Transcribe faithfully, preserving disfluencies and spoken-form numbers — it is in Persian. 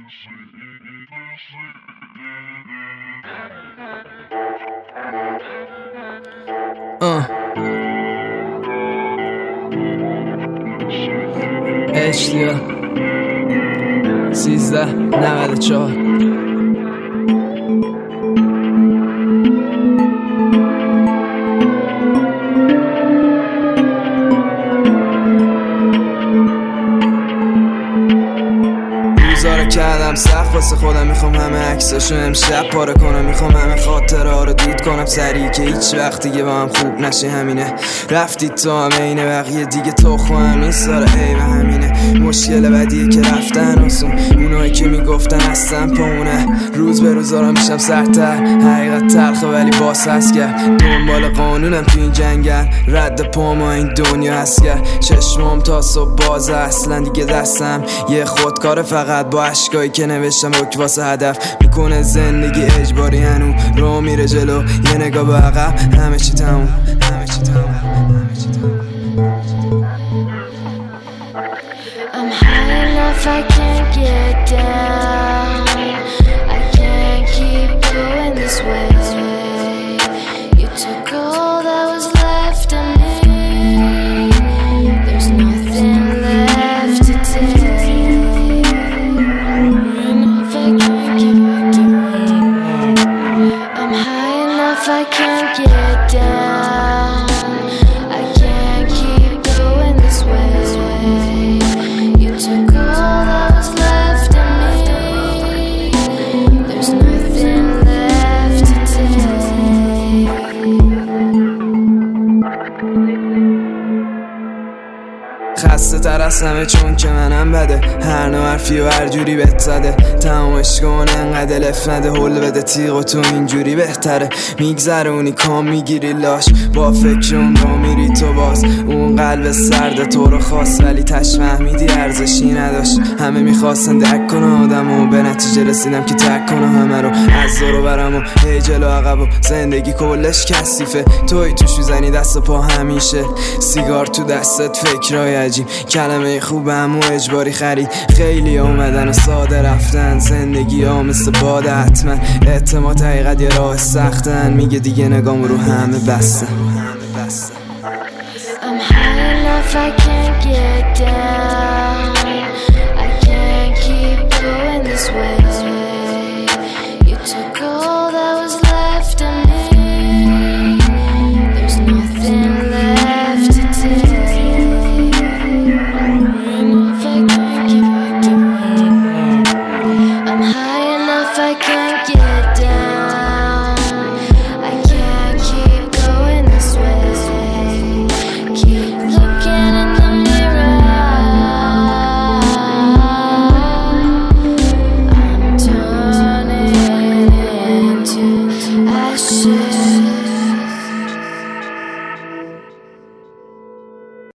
آه اشتیا سیزده نود چهار کردم سخت واسه خودم، میخوام همه عکساشو امشب پاره کنم، میخوام همه خاطره ها رو دود کنم سریع که هیچ وقت دیگه با هم خوب نشه. همینه رفتید تو همه اینه بقیه دیگه تو خواهم این ساره ای و همینه مشکل بدیه که رفتن آسون، اونایی که میگفتن هستن پامونه روز به روز دارم میشم سرتر، حقیقت تلخه ولی باس هست کرد دنبال قانونم تو این جنگل، رد پاما این دنیا هست کرد چشمام تا صبح بازه اصلا دیگه دستم یه خودکار فقط با اشکایی که نوشتم روک واسه هدف میکنه زندگی اجباری هنو رو میره جلو یه نگاه به عقب همه چی تموم همه چی تموم همه چی تموم I'm high enough I can't get down, I can't keep going this way, you took all that was left of me, there's nothing left to take. I can't get down, I can't keep going this way, you took all that was left of me, there's nothing left to take. خسته تر از همه چون که منم بده هر نوع حرفی و هر جوری بهت زده تمامش کن انقدر لف نده حل بده تیغ و تو اینجوری بهتره میگذرونی کام میگیری لاش با فکر اون را میری تو باز اون قلب سرد تو رو خواست ولی تش فهمیدی ارزشی نداشت همه میخواستن درک کنه آدم و به نتیجه رسیدم که ترک کنه همه رو از دور و برم و هی جلو عقب و زندگی کلش کثیفه توی توش میزنی دست پا همیشه سیگار تو دستت فکرای عجیب کلمه خوبم و اجباری خرید خیلی اومدن و ساده رفتن زندگی ها مثل باد حتما اعتماد حقیقت یه راه سختن میگه دیگه نگام رو همه بستن I'm high enough I can't get down